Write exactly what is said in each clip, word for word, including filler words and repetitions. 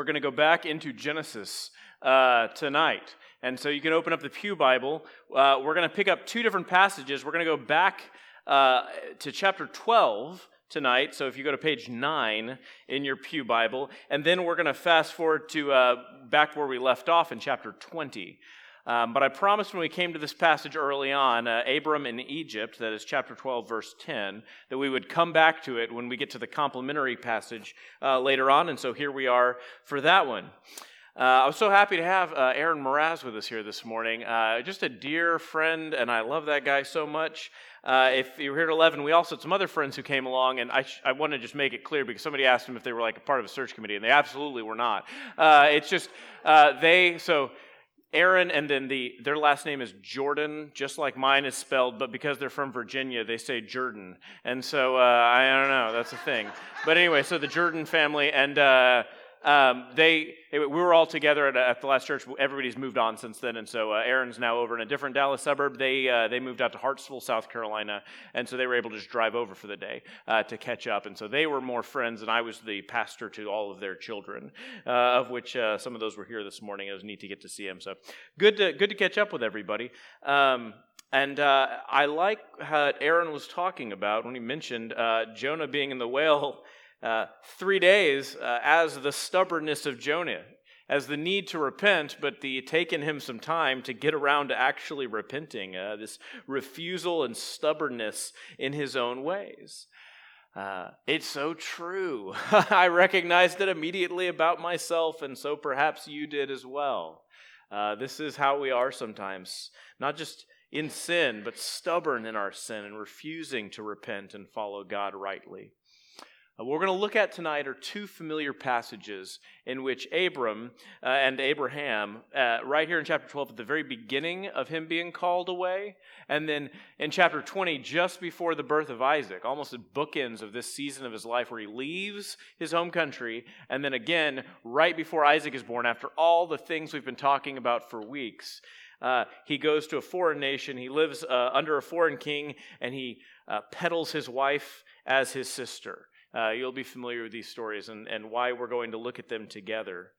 We're going to go back into Genesis uh, tonight. And so you can open up the Pew Bible. Uh, we're going to pick up two different passages. We're going to go back uh, to chapter twelve tonight. So if you go to page nine in your Pew Bible, and then we're going to fast forward to uh, back where we left off in chapter twenty. Um, but I promised when we came to this passage early on, uh, Abram in Egypt, that is chapter twelve, verse ten, that we would come back to it when we get to the complementary passage uh, later on. And so here we are for that one. Uh, I was so happy to have uh, Aaron Mraz with us here this morning. Uh, just a dear friend, and I love that guy so much. Uh, if you were here at eleven, we also had some other friends who came along, and I, sh- I want to just make it clear because somebody asked them if they were like a part of a search committee, and they absolutely were not. Uh, it's just uh, they, so... Aaron, and then the their last name is Jordan, just like mine is spelled, but because they're from Virginia, they say Jordan. And so, uh, I don't know, that's a thing. But anyway, so the Jordan family, and uh, um, they, they, we were all together at, at the last church. Everybody's moved on since then, and so uh, Aaron's now over in a different Dallas suburb. They uh, they moved out to Hartsville, South Carolina, and so they were able to just drive over for the day uh, to catch up. And so they were more friends, and I was the pastor to all of their children, uh, of which uh, some of those were here this morning. It was neat to get to see them. So good to good to catch up with everybody. Um, and uh, I like how Aaron was talking about when he mentioned uh, Jonah being in the whale uh, three days uh, as the stubbornness of Jonah, as the need to repent, but the taking him some time to get around to actually repenting, uh, this refusal and stubbornness in his own ways. Uh, it's so true. I recognized it immediately about myself, and so perhaps you did as well. Uh, this is how we are sometimes, not just in sin, but stubborn in our sin and refusing to repent and follow God rightly. Uh, what we're going to look at tonight are two familiar passages in which Abram uh, and Abraham, uh, right here in chapter twelve, at the very beginning of him being called away, and then in chapter twenty, just before the birth of Isaac, almost at bookends of this season of his life where he leaves his home country, and then again, right before Isaac is born, after all the things we've been talking about for weeks, uh, he goes to a foreign nation, he lives uh, under a foreign king, and he uh, peddles his wife as his sister. Uh, you'll be familiar with these stories and, and why we're going to look at them together.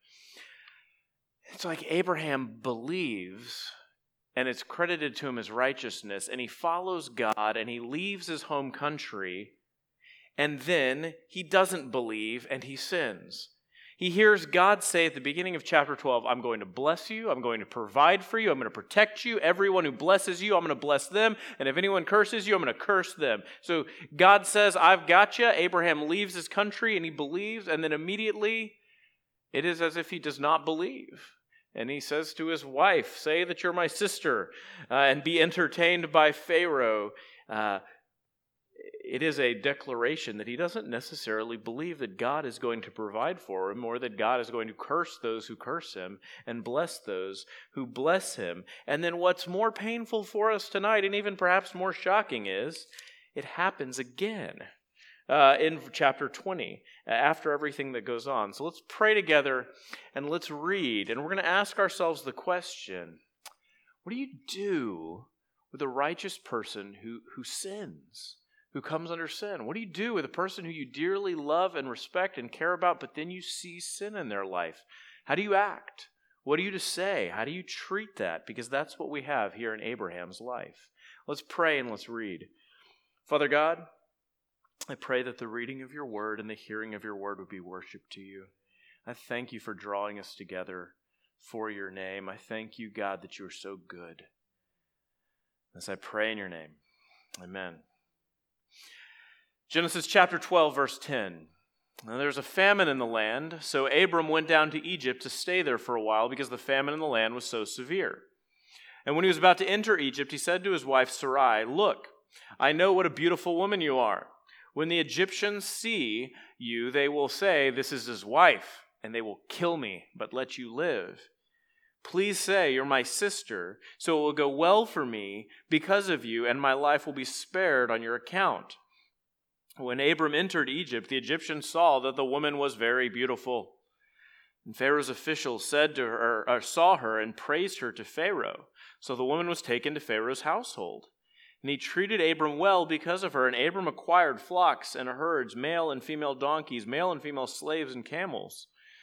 It's like Abraham believes, and it's credited to him as righteousness, and he follows God, and he leaves his home country, and then he doesn't believe, and he sins. He hears God say at the beginning of chapter twelve, I'm going to bless you, I'm going to provide for you, I'm going to protect you. Everyone who blesses you, I'm going to bless them. And if anyone curses you, I'm going to curse them. So God says, I've got you. Abraham leaves his country and he believes, and then immediately it is as if he does not believe. And he says to his wife, say that you're my sister, uh, and be entertained by Pharaoh. Uh, It is a declaration that he doesn't necessarily believe that God is going to provide for him or that God is going to curse those who curse him and bless those who bless him. And then what's more painful for us tonight, and even perhaps more shocking, is it happens again uh, in chapter twenty, after everything that goes on. So let's pray together and let's read. And we're going to ask ourselves the question, what do you do with a righteous person who, who sins? Who comes under sin? What do you do with a person who you dearly love and respect and care about, but then you see sin in their life? How do you act? What are you to say? How do you treat that? Because that's what we have here in Abraham's life. Let's pray and let's read. Father God, I pray that the reading of your word and the hearing of your word would be worship to you. I thank you for drawing us together for your name. I thank you, God, that you are so good. As I pray in your name, amen. Genesis chapter twelve, verse ten. Now there's a famine in the land, so Abram went down to Egypt to stay there for a while because the famine in the land was so severe. And when he was about to enter Egypt, he said to his wife Sarai, look, I know what a beautiful woman you are. When the Egyptians see you, they will say, this is his wife, and they will kill me, but let you live. Please say, you're my sister, so it will go well for me because of you, and my life will be spared on your account. When Abram entered Egypt, the Egyptians saw that the woman was very beautiful. And Pharaoh's officials said to her, or saw her and praised her to Pharaoh. So the woman was taken to Pharaoh's household. And he treated Abram well because of her, and Abram acquired flocks and herds, male and female donkeys, male and female slaves and camels.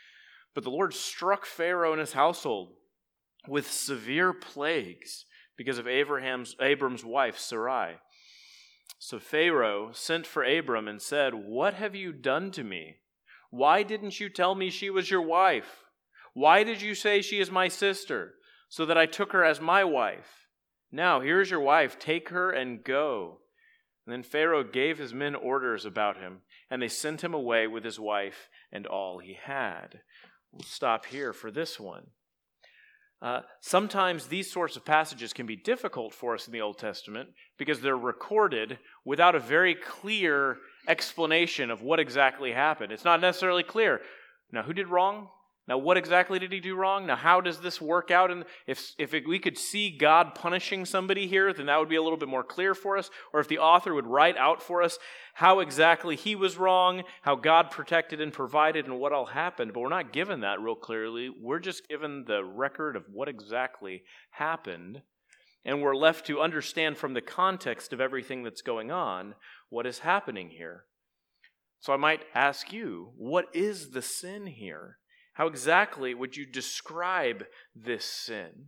But the Lord struck Pharaoh and his household with severe plagues because of Abraham's Abram's wife Sarai. So Pharaoh sent for Abram and said, "What have you done to me? Why didn't you tell me she was your wife? Why did you say she is my sister, so that I took her as my wife? Now here is your wife, take her and go." And then Pharaoh gave his men orders about him, and they sent him away with his wife and all he had. We'll stop here for this one. Uh, sometimes these sorts of passages can be difficult for us in the Old Testament because they're recorded without a very clear explanation of what exactly happened. It's not necessarily clear. Now, who did wrong? Now, what exactly did he do wrong? Now, how does this work out? And if if it, we could see God punishing somebody here, then that would be a little bit more clear for us. Or if the author would write out for us how exactly he was wrong, how God protected and provided, and what all happened. But we're not given that real clearly. We're just given the record of what exactly happened. And we're left to understand from the context of everything that's going on what is happening here. So I might ask you, what is the sin here? How exactly would you describe this sin?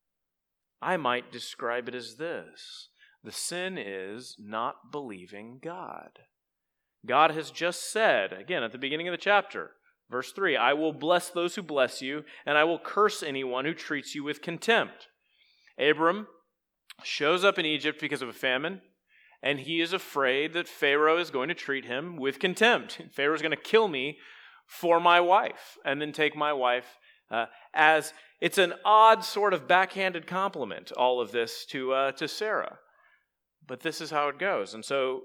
I might describe it as this. The sin is not believing God. God has just said, again at the beginning of the chapter, verse three, "I will bless those who bless you, and I will curse anyone who treats you with contempt." Abram shows up in Egypt because of a famine, and he is afraid that Pharaoh is going to treat him with contempt. Pharaoh's going to kill me for my wife, and then take my wife uh, as, it's an odd sort of backhanded compliment, all of this to uh, to Sarah. But this is how it goes. And so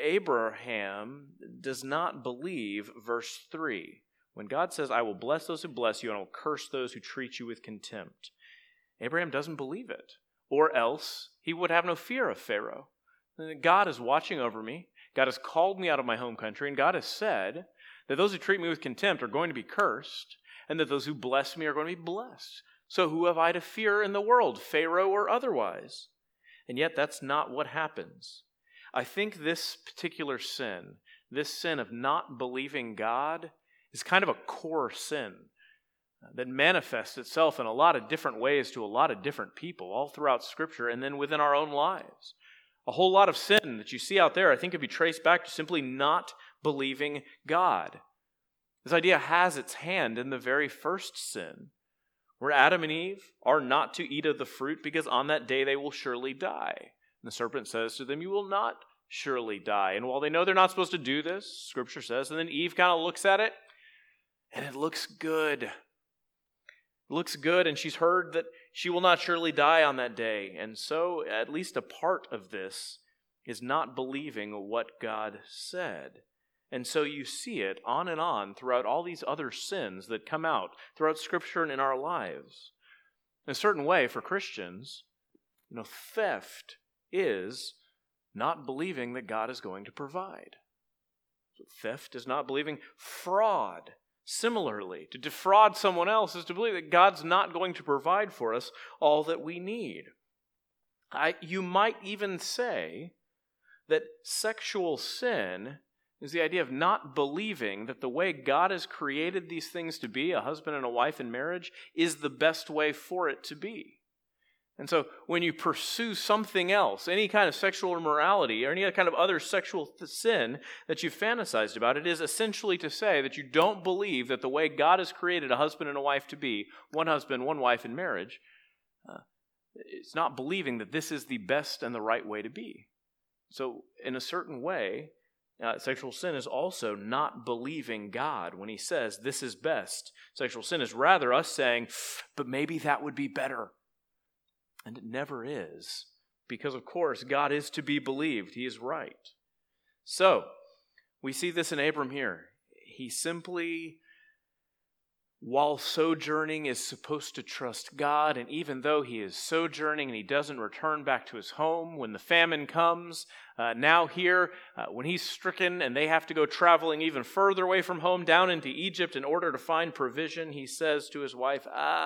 Abraham does not believe verse three. When God says, "I will bless those who bless you, and I will curse those who treat you with contempt," Abraham doesn't believe it, or else he would have no fear of Pharaoh. God is watching over me. God has called me out of my home country, and God has said that those who treat me with contempt are going to be cursed, and that those who bless me are going to be blessed. So who have I to fear in the world, Pharaoh or otherwise? And yet that's not what happens. I think this particular sin, this sin of not believing God, is kind of a core sin that manifests itself in a lot of different ways to a lot of different people all throughout Scripture and then within our own lives. A whole lot of sin that you see out there, I think, could be traced back to simply not believing God. This idea has its hand in the very first sin, where Adam and Eve are not to eat of the fruit because on that day they will surely die. And the serpent says to them, "You will not surely die." And while they know they're not supposed to do this, Scripture says, and then Eve kind of looks at it, and it looks good. It looks good, and she's heard that she will not surely die on that day. And so at least a part of this is not believing what God said. And so you see it on and on throughout all these other sins that come out throughout Scripture and in our lives. In a certain way, for Christians, you know, theft is not believing that God is going to provide. So theft is not believing. Fraud, similarly, to defraud someone else is to believe that God's not going to provide for us all that we need. I, you might even say that sexual sin is the idea of not believing that the way God has created these things to be, a husband and a wife in marriage, is the best way for it to be. And so when you pursue something else, any kind of sexual immorality or any kind of other sexual th- sin that you've fantasized about, it is essentially to say that you don't believe that the way God has created a husband and a wife to be, one husband, one wife in marriage, uh, it's not believing that this is the best and the right way to be. So in a certain way, Uh, sexual sin is also not believing God when he says this is best. Sexual sin is rather us saying, but maybe that would be better. And it never is. Because, of course, God is to be believed. He is right. So, we see this in Abram here. He simply, while sojourning, is supposed to trust God. And even though he is sojourning and he doesn't return back to his home when the famine comes, uh, now here, uh, when he's stricken and they have to go traveling even further away from home down into Egypt in order to find provision, he says to his wife,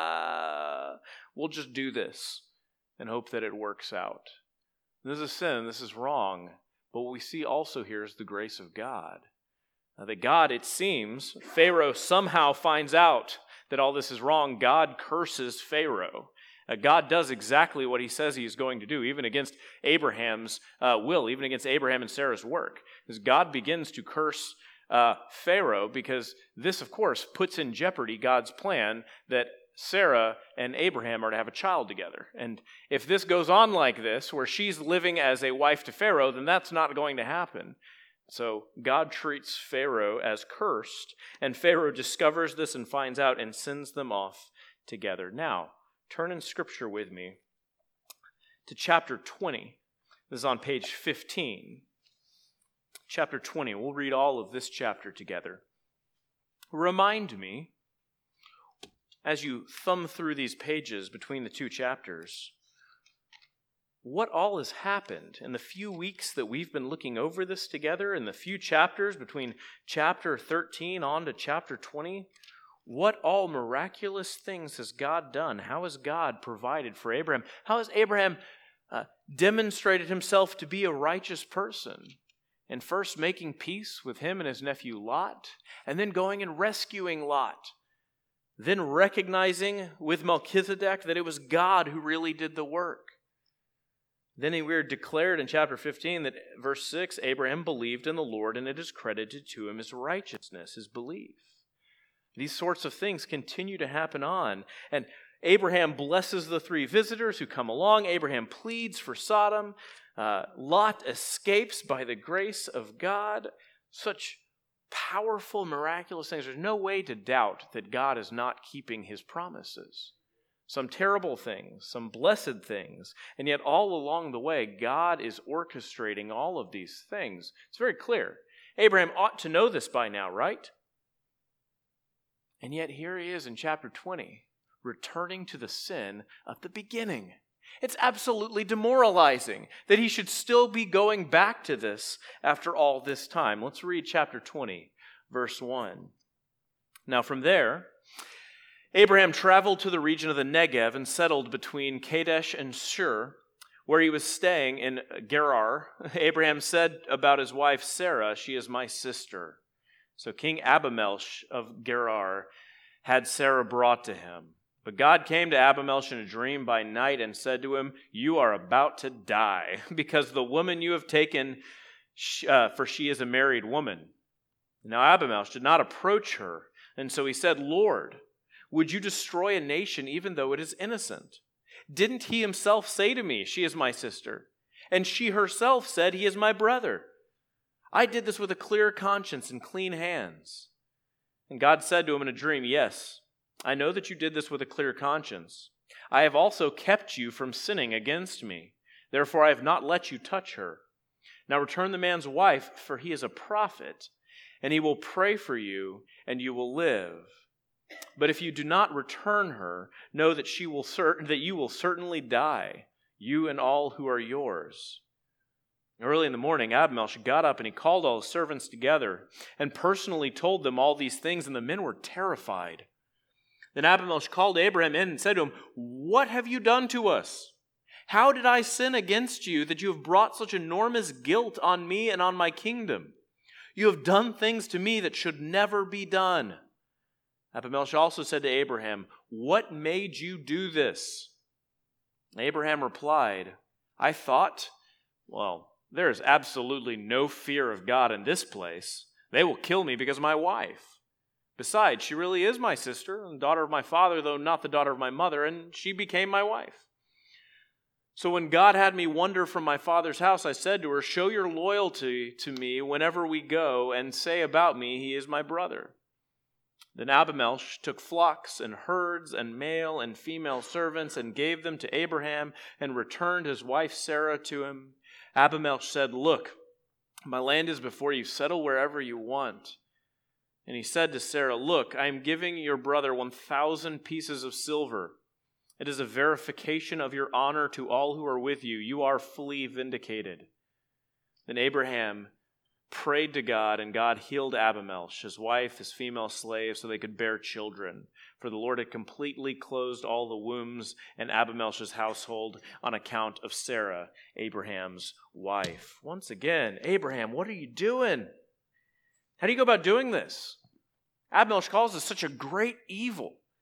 ah, we'll just do this and hope that it works out. This is sin, this is wrong. But what we see also here is the grace of God. Uh, that God, it seems, Pharaoh somehow finds out that all this is wrong, God curses Pharaoh. Uh, God does exactly what he says he is going to do, even against Abraham's uh, will, even against Abraham and Sarah's work. Because God begins to curse uh, Pharaoh because this, of course, puts in jeopardy God's plan that Sarah and Abraham are to have a child together. And if this goes on like this, where she's living as a wife to Pharaoh, then that's not going to happen. So God treats Pharaoh as cursed, and Pharaoh discovers this and finds out and sends them off together. Now, turn in Scripture with me to chapter twenty. This is on page fifteen. Chapter twenty. We'll read all of this chapter together. Remind me, as you thumb through these pages between the two chapters, what all has happened in the few weeks that we've been looking over this together, in the few chapters between chapter thirteen on to chapter twenty. What all miraculous things has God done? How has God provided for Abraham? How has Abraham uh, demonstrated himself to be a righteous person? And first making peace with him and his nephew Lot, and then going and rescuing Lot. Then recognizing with Melchizedek that it was God who really did the work. Then we are declared in chapter fifteen that verse six, Abraham believed in the Lord and it is credited to him as righteousness, his belief. These sorts of things continue to happen on. And Abraham blesses the three visitors who come along. Abraham pleads for Sodom. Uh, Lot escapes by the grace of God. Such powerful, miraculous things. There's no way to doubt that God is not keeping his promises. Some terrible things, some blessed things, and yet all along the way, God is orchestrating all of these things. It's very clear. Abraham ought to know this by now, right? And yet here he is in chapter twenty, returning to the sin of the beginning. It's absolutely demoralizing that he should still be going back to this after all this time. Let's read chapter twenty, verse one. Now from there, Abraham traveled to the region of the Negev and settled between Kadesh and Shur, where he was staying in Gerar. Abraham said about his wife Sarah, "She is my sister." So King Abimelech of Gerar had Sarah brought to him. But God came to Abimelech in a dream by night and said to him, "You are about to die, because the woman you have taken, uh, for she is a married woman." Now Abimelech did not approach her, and so he said, "Lord, would you destroy a nation even though it is innocent? Didn't he himself say to me, 'She is my sister'? And she herself said, 'He is my brother'? I did this with a clear conscience and clean hands." And God said to him in a dream, "Yes, I know that you did this with a clear conscience. I have also kept you from sinning against me. Therefore I have not let you touch her. Now return the man's wife, for he is a prophet, and he will pray for you, and you will live. But if you do not return her, know that she will cer- that you will certainly die, you and all who are yours." Early in the morning, Abimelech got up and he called all his servants together and personally told them all these things, and the men were terrified. Then Abimelech called Abraham in and said to him, "What have you done to us? How did I sin against you that you have brought such enormous guilt on me and on my kingdom? You have done things to me that should never be done." Abimelech also said to Abraham, "What made you do this?" Abraham replied, "I thought, well, there is absolutely no fear of God in this place. They will kill me because of my wife. Besides, she really is my sister and daughter of my father, though not the daughter of my mother, and she became my wife. So when God had me wander from my father's house, I said to her, 'Show your loyalty to me whenever we go, and say about me, he is my brother.' Then Abimelech took flocks and herds and male and female servants and gave them to Abraham and returned his wife Sarah to him. Abimelech said, 'Look, my land is before you. Settle wherever you want.' And he said to Sarah, 'Look, I am giving your brother one thousand pieces of silver. It is a verification of your honor to all who are with you. You are fully vindicated.' Then Abraham prayed to God, and God healed Abimelech, his wife, his female slave, so they could bear children. For the Lord had completely closed all the wombs in Abimelech's household on account of Sarah, Abraham's wife." Once again, Abraham, what are you doing? How do you go about doing this? Abimelech calls this such a great evil.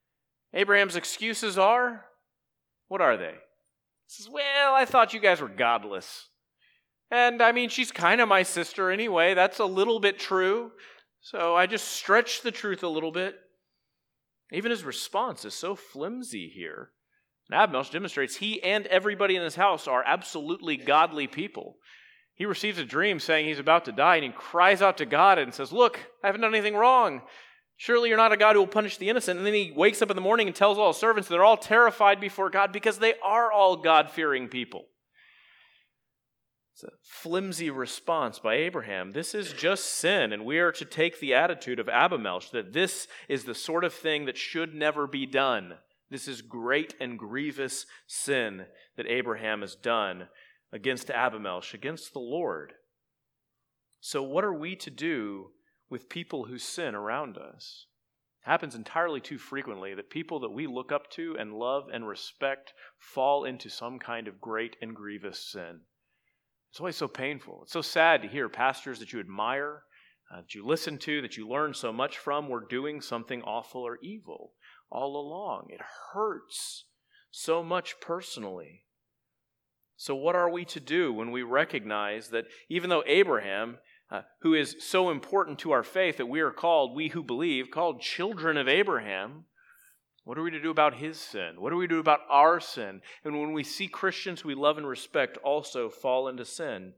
Abraham's excuses are, what are they? He says, well, I thought you guys were godless. And I mean, she's kind of my sister anyway. That's a little bit true. So I just stretched the truth a little bit. Even his response is so flimsy here. And Abimelech demonstrates he and everybody in his house are absolutely godly people. He receives a dream saying he's about to die, and he cries out to God and says, look, I haven't done anything wrong. Surely you're not a God who will punish the innocent. And then he wakes up in the morning and tells all his servants they're all terrified before God because they are all God-fearing people. It's a flimsy response by Abraham. This is just sin, and we are to take the attitude of Abimelech that this is the sort of thing that should never be done. This is great and grievous sin that Abraham has done against Abimelech, against the Lord. So what are we to do with people who sin around us? It happens entirely too frequently that people that we look up to and love and respect fall into some kind of great and grievous sin. It's always so painful. It's so sad to hear pastors that you admire, uh, that you listen to, that you learn so much from were doing something awful or evil all along. It hurts so much personally. So what are we to do when we recognize that even though Abraham, uh, who is so important to our faith that we are called, we who believe, called children of Abraham, what are we to do about his sin? What do we do about our sin? And when we see Christians we love and respect also fall into sin,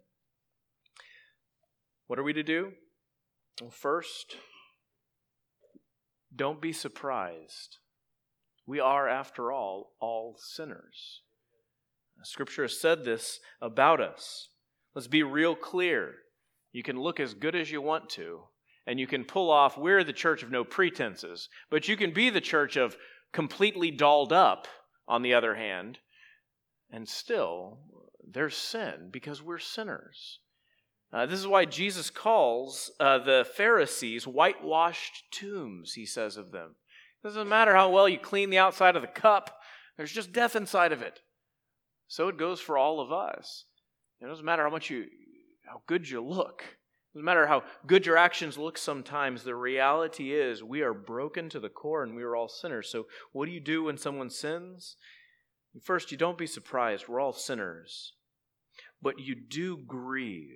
what are we to do? Well, first, don't be surprised. We are, after all, all sinners. Scripture has said this about us. Let's be real clear. You can look as good as you want to, and you can pull off, we're the church of no pretenses, but you can be the church of completely dolled up, on the other hand, and still there's sin because we're sinners. Uh, this is why Jesus calls uh, the Pharisees whitewashed tombs, he says of them. It doesn't matter how well you clean the outside of the cup, there's just death inside of it. So it goes for all of us. It doesn't matter how much you, how good you look. It doesn't matter how good your actions look sometimes. The reality is we are broken to the core and we are all sinners. So what do you do when someone sins? First, you don't be surprised. We're all sinners. But you do grieve.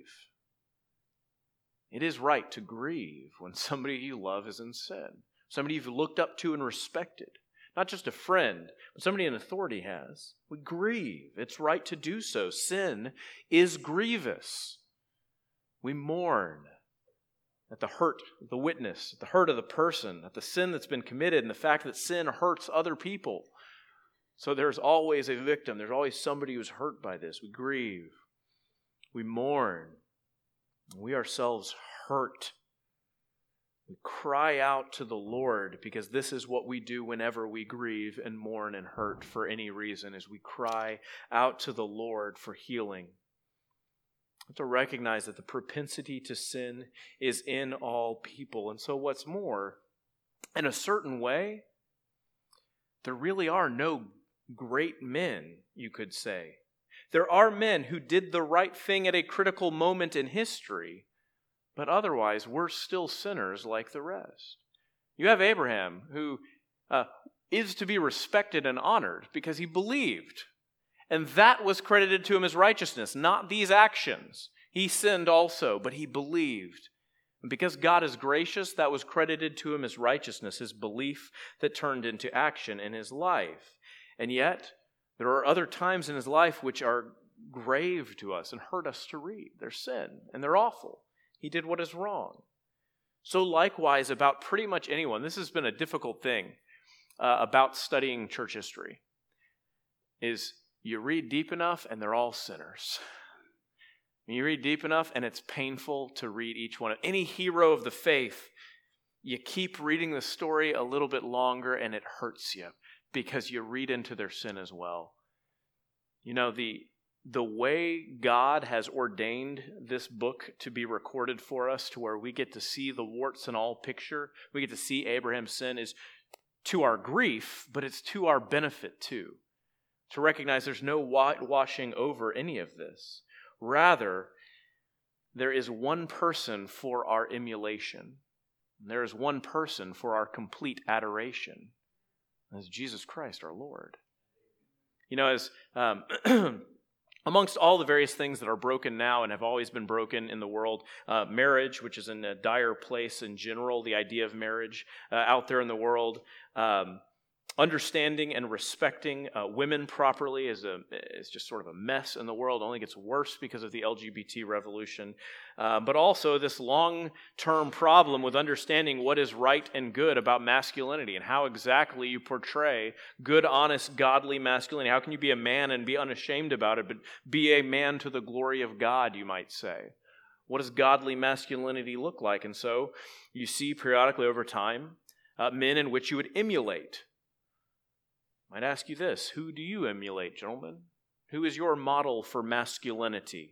It is right to grieve when somebody you love is in sin. Somebody you've looked up to and respected. Not just a friend, but somebody in authority has. We grieve. It's right to do so. Sin is grievous. We mourn at the hurt of the witness, at the hurt of the person, at the sin that's been committed, and the fact that sin hurts other people. So there's always a victim. There's always somebody who's hurt by this. We grieve. We mourn. We ourselves hurt. We cry out to the Lord because this is what we do whenever we grieve and mourn and hurt for any reason, is we cry out to the Lord for healing. We have to recognize that the propensity to sin is in all people. And so what's more, in a certain way, there really are no great men, you could say. There are men who did the right thing at a critical moment in history, but otherwise, we're still sinners like the rest. You have Abraham, who uh, is to be respected and honored because he believed. And that was credited to him as righteousness, not these actions. He sinned also, but he believed. And because God is gracious, that was credited to him as righteousness, his belief that turned into action in his life. And yet, there are other times in his life which are grave to us and hurt us to read. They're sin, and they're awful. He did what is wrong. So likewise, about pretty much anyone, this has been a difficult thing uh, about studying church history, is you read deep enough and they're all sinners. You read deep enough and it's painful to read each one. Any hero of the faith, you keep reading the story a little bit longer and it hurts you because you read into their sin as well. You know, the The way God has ordained this book to be recorded for us, to where we get to see the warts and all picture, we get to see Abraham's sin, is to our grief, but it's to our benefit too. To recognize there's no whitewashing over any of this. Rather, there is one person for our emulation. There is one person for our complete adoration. As Jesus Christ our Lord. You know, as um, amongst all the various things that are broken now and have always been broken in the world, uh, marriage, which is in a dire place in general, the idea of marriage uh, out there in the world, um, understanding and respecting uh, women properly is a is just sort of a mess in the world. It only gets worse because of the L G B T revolution. Uh, but also this long-term problem with understanding what is right and good about masculinity and how exactly you portray good, honest, godly masculinity. How can you be a man and be unashamed about it, but be a man to the glory of God, you might say? What does godly masculinity look like? And so you see periodically over time uh, men in which you would emulate. I'd ask you this, who do you emulate, gentlemen? Who is your model for masculinity?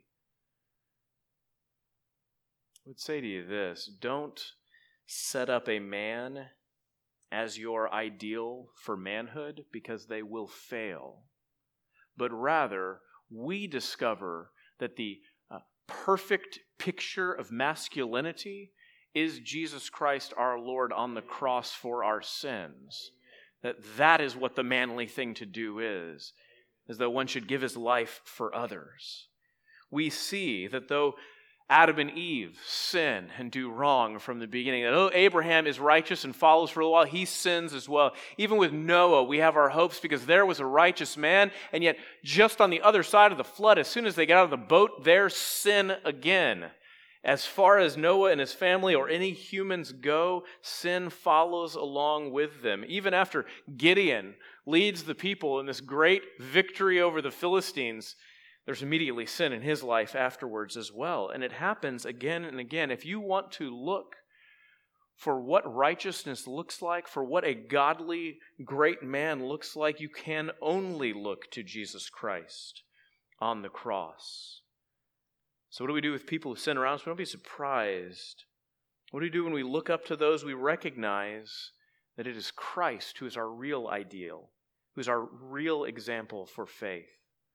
I would say to you this, don't set up a man as your ideal for manhood because they will fail. But rather, we discover that the uh, perfect picture of masculinity is Jesus Christ our Lord on the cross for our sins. That that is what the manly thing to do is, as though one should give his life for others. We see that though Adam and Eve sin and do wrong from the beginning, that though Abraham is righteous and follows for a while, he sins as well. Even with Noah, we have our hopes because there was a righteous man, and yet just on the other side of the flood, as soon as they get out of the boat, there's sin again. As far as Noah and his family or any humans go, sin follows along with them. Even after Gideon leads the people in this great victory over the Philistines, there's immediately sin in his life afterwards as well. And it happens again and again. If you want to look for what righteousness looks like, for what a godly, great man looks like, you can only look to Jesus Christ on the cross. So what do we do with people who sin around us? We don't be surprised. What do we do when we look up to those we recognize that it is Christ who is our real ideal, who is our real example for faith?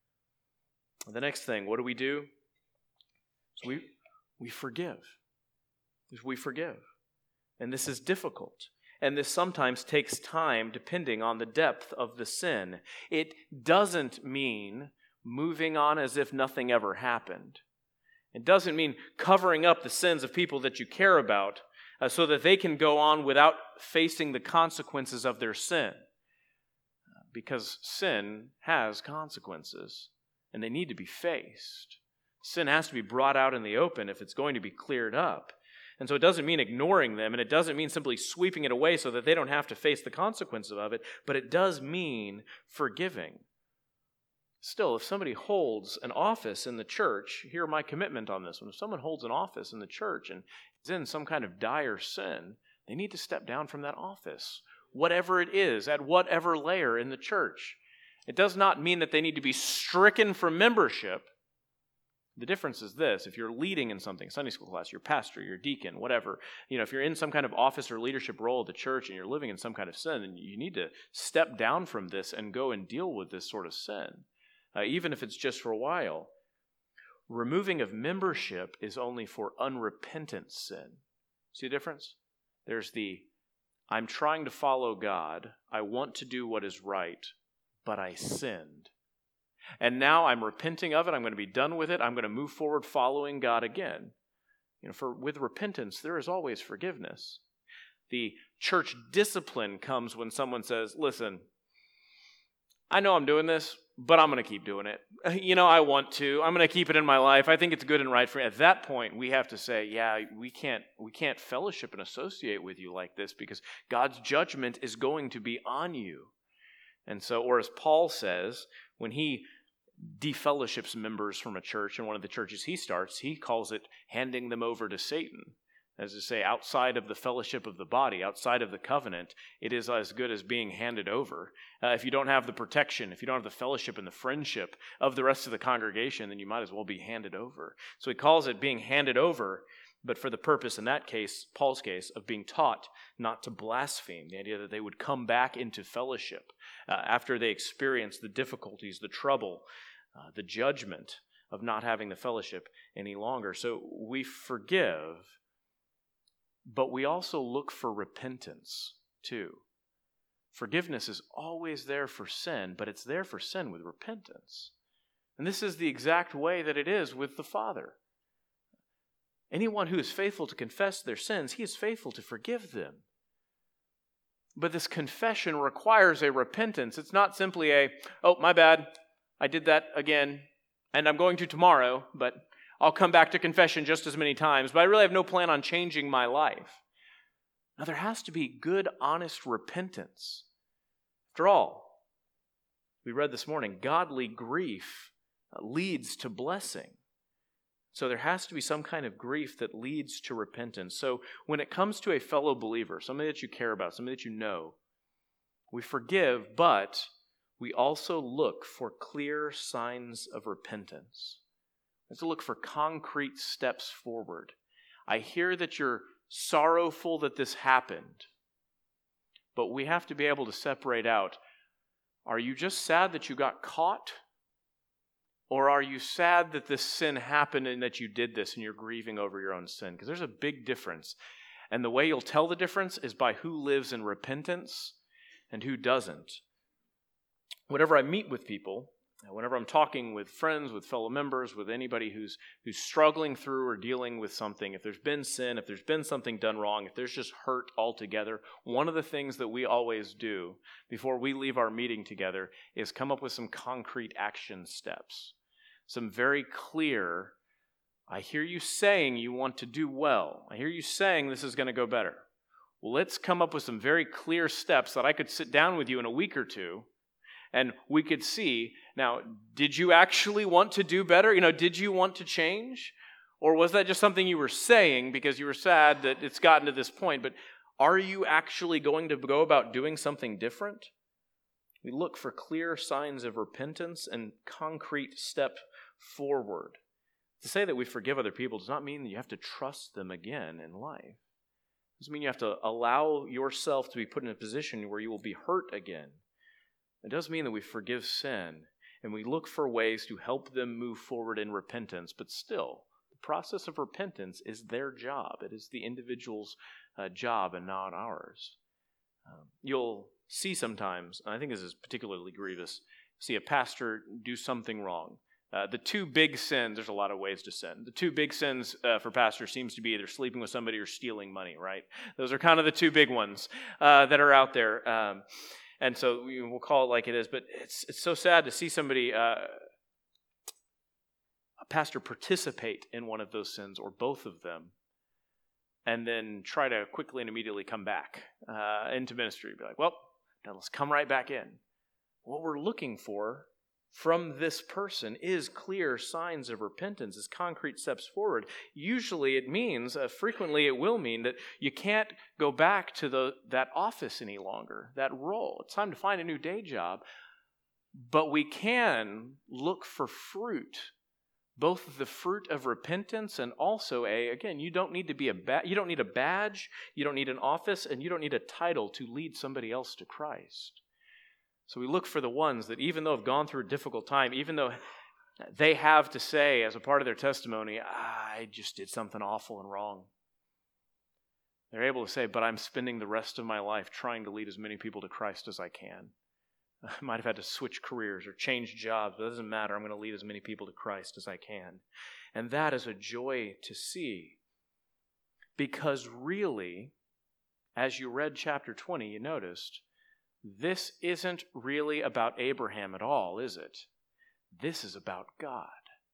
The next thing, what do we do? So we, we forgive. We forgive. And this is difficult. And this sometimes takes time depending on the depth of the sin. It doesn't mean moving on as if nothing ever happened. It doesn't mean covering up the sins of people that you care about uh, so that they can go on without facing the consequences of their sin. Because sin has consequences, and they need to be faced. Sin has to be brought out in the open if it's going to be cleared up. And so it doesn't mean ignoring them, and it doesn't mean simply sweeping it away so that they don't have to face the consequences of it, but it does mean forgiving. Still, if somebody holds an office in the church, hear my commitment on this one. If someone holds an office in the church and is in some kind of dire sin, they need to step down from that office, whatever it is, at whatever layer in the church. It does not mean that they need to be stricken from membership. The difference is this: if you're leading in something, Sunday school class, your pastor, your deacon, whatever, you know, if you're in some kind of office or leadership role at the church and you're living in some kind of sin, then you need to step down from this and go and deal with this sort of sin. Uh, even if it's just for a while. Removing of membership is only for unrepentant sin. See the difference? There's the, I'm trying to follow God, I want to do what is right, but I sinned. And now I'm repenting of it, I'm going to be done with it, I'm going to move forward following God again. You know, for with repentance, there is always forgiveness. The church discipline comes when someone says, listen, I know I'm doing this, but I'm going to keep doing it. You know, I want to. I'm going to keep it in my life. I think it's good and right for me. At that point, we have to say, yeah, we can't we can't fellowship and associate with you like this because God's judgment is going to be on you. And so, or as Paul says, when he defellowships members from a church in one of the churches he starts, he calls it handing them over to Satan. As to say, outside of the fellowship of the body, outside of the covenant, it is as good as being handed over. Uh, if you don't have the protection, if you don't have the fellowship and the friendship of the rest of the congregation, then you might as well be handed over. So he calls it being handed over, but for the purpose in that case, Paul's case, of being taught not to blaspheme, the idea that they would come back into fellowship uh, after they experience the difficulties, the trouble, uh, the judgment of not having the fellowship any longer. So we forgive, but we also look for repentance, too. Forgiveness is always there for sin, but it's there for sin with repentance. And this is the exact way that it is with the Father. Anyone who is faithful to confess their sins, he is faithful to forgive them. But this confession requires a repentance. It's not simply a, oh, my bad, I did that again, and I'm going to tomorrow, but I'll come back to confession just as many times, but I really have no plan on changing my life. Now, there has to be good, honest repentance. After all, we read this morning, godly grief leads to blessing. So there has to be some kind of grief that leads to repentance. So when it comes to a fellow believer, somebody that you care about, somebody that you know, we forgive, but we also look for clear signs of repentance. We have to look for concrete steps forward. I hear that you're sorrowful that this happened, but we have to be able to separate out, are you just sad that you got caught? Or are you sad that this sin happened and that you did this and you're grieving over your own sin? Because there's a big difference. And the way you'll tell the difference is by who lives in repentance and who doesn't. Whenever I meet with people, whenever I'm talking with friends, with fellow members, with anybody who's who's struggling through or dealing with something, if there's been sin, if there's been something done wrong, if there's just hurt altogether, one of the things that we always do before we leave our meeting together is come up with some concrete action steps. Some very clear, I hear you saying you want to do well. I hear you saying this is going to go better. Well, let's come up with some very clear steps that I could sit down with you in a week or two and we could see, now, did you actually want to do better? You know, did you want to change? Or was that just something you were saying because you were sad that it's gotten to this point? But are you actually going to go about doing something different? We look for clear signs of repentance and concrete step forward. To say that we forgive other people does not mean that you have to trust them again in life. It doesn't mean you have to allow yourself to be put in a position where you will be hurt again. It does mean that we forgive sin and we look for ways to help them move forward in repentance, but still, the process of repentance is their job. It is the individual's uh, job and not ours. Um, you'll see sometimes, and I think this is particularly grievous, see a pastor do something wrong. Uh, the two big sins, there's a lot of ways to sin. The two big sins uh, for pastors seems to be either sleeping with somebody or stealing money, right? Those are kind of the two big ones uh, that are out there. Um, and so we, we'll call it like it is. But it's it's so sad to see somebody, uh, a pastor, participate in one of those sins or both of them, and then try to quickly and immediately come back uh, into ministry. Be like, well, now let's come right back in. What we're looking for from this person is clear signs of repentance, is concrete steps forward. Usually it means, uh, frequently it will mean that you can't go back to the that office any longer, that role. It's time to find a new day job. But we can look for fruit, both the fruit of repentance and also a, again, you don't need to be a ba- you don't need a badge, you don't need an office, and you don't need a title to lead somebody else to Christ. So we look for the ones that even though have gone through a difficult time, even though they have to say as a part of their testimony, I just did something awful and wrong. They're able to say, but I'm spending the rest of my life trying to lead as many people to Christ as I can. I might have had to switch careers or change jobs, but it doesn't matter. I'm going to lead as many people to Christ as I can. And that is a joy to see. Because really, as you read chapter twenty, you noticed, this isn't really about Abraham at all, is it? This is about God.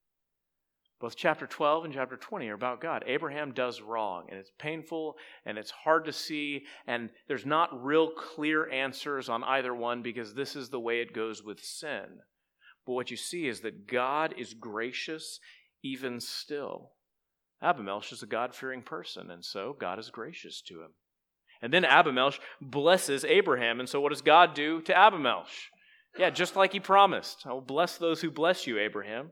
Both chapter twelve and chapter twenty are about God. Abraham does wrong, and it's painful, and it's hard to see, and there's not real clear answers on either one because this is the way it goes with sin. But what you see is that God is gracious even still. Abimelech is a God-fearing person, and so God is gracious to him. And then Abimelech blesses Abraham. And so what does God do to Abimelech? Yeah, just like he promised. I will bless those who bless you, Abraham.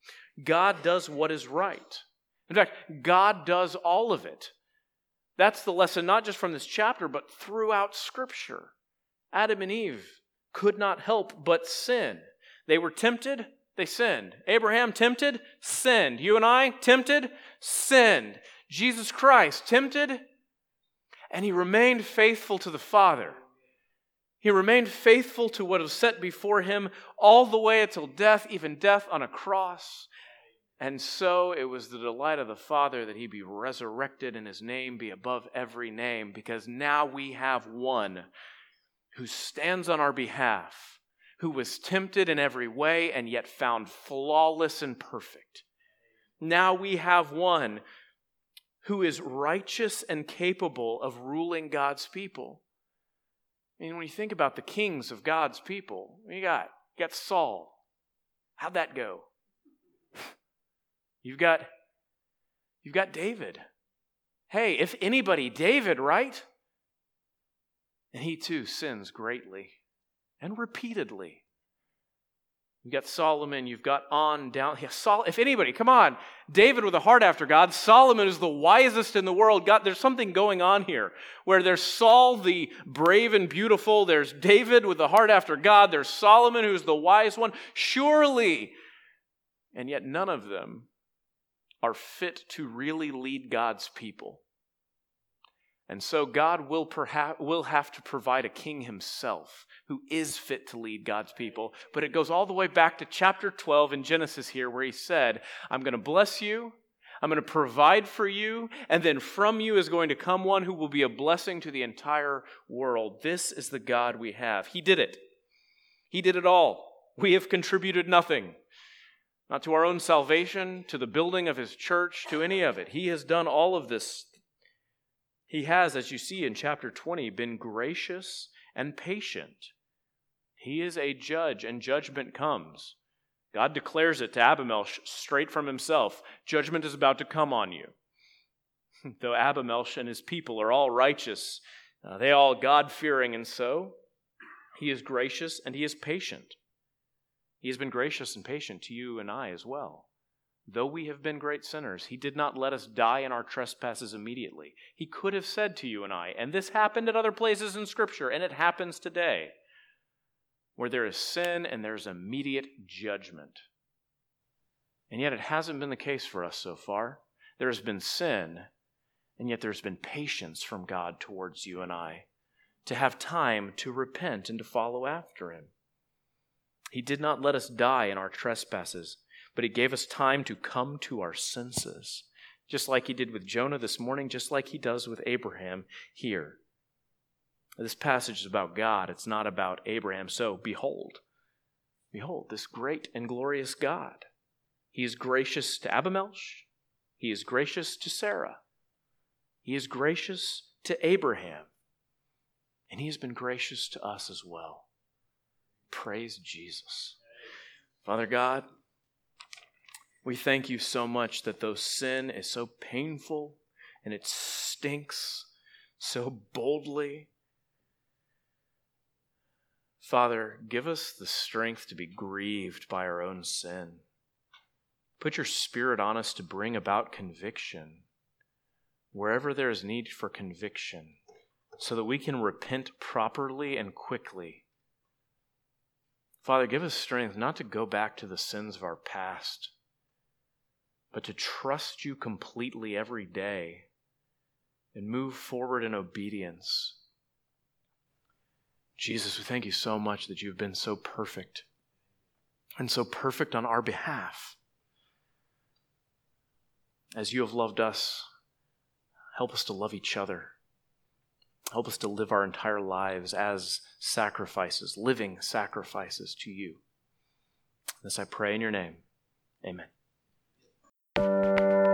God does what is right. In fact, God does all of it. That's the lesson not just from this chapter, but throughout Scripture. Adam and Eve could not help but sin. They were tempted, they sinned. Abraham tempted, sinned. You and I tempted, sinned. Jesus Christ tempted, and he remained faithful to the Father. He remained faithful to what was set before him all the way until death, even death on a cross. And so it was the delight of the Father that he be resurrected and his name be above every name, because now we have one who stands on our behalf, who was tempted in every way and yet found flawless and perfect. Now we have one who is righteous and capable of ruling God's people. I mean, when you think about the kings of God's people, you got, you got Saul. How'd that go? You've got, you've got David. Hey, if anybody, David, right? And he too sins greatly and repeatedly. You've got Solomon, you've got on down. Yeah, Sol, if anybody, come on. David with a heart after God. Solomon is the wisest in the world. God, there's something going on here where there's Saul the brave and beautiful. There's David with a heart after God. There's Solomon who's the wise one. Surely. And yet none of them are fit to really lead God's people. And so God will perhaps will have to provide a king himself who is fit to lead God's people. But it goes all the way back to chapter twelve in Genesis here, where he said, I'm going to bless you, I'm going to provide for you, and then from you is going to come one who will be a blessing to the entire world. This is the God we have. He did it. He did it all. We have contributed nothing. Not to our own salvation, to the building of his church, to any of it. He has done all of this. He has, as you see in chapter twenty, been gracious and patient. He is a judge, and judgment comes. God declares it to Abimelech straight from himself. Judgment is about to come on you. Though Abimelech and his people are all righteous, uh, they all God-fearing, and so he is gracious and he is patient. He has been gracious and patient to you and I as well. Though we have been great sinners, he did not let us die in our trespasses immediately. He could have said to you and I, and this happened at other places in Scripture, and it happens today, where there is sin and there's immediate judgment. And yet it hasn't been the case for us so far. There has been sin, and yet there's been patience from God towards you and I to have time to repent and to follow after him. He did not let us die in our trespasses, but he gave us time to come to our senses, just like he did with Jonah this morning, just like he does with Abraham here. This passage is about God. It's not about Abraham. So behold, behold, this great and glorious God. He is gracious to Abimelech. He is gracious to Sarah. He is gracious to Abraham. And he has been gracious to us as well. Praise Jesus. Father God, we thank you so much that though sin is so painful and it stinks so boldly, Father, give us the strength to be grieved by our own sin. Put your Spirit on us to bring about conviction wherever there is need for conviction, so that we can repent properly and quickly. Father, give us strength not to go back to the sins of our past, but to trust you completely every day and move forward in obedience. Jesus, we thank you so much that you've been so perfect and so perfect on our behalf. As you have loved us, help us to love each other. Help us to live our entire lives as sacrifices, living sacrifices to you. This I pray in your name. Amen.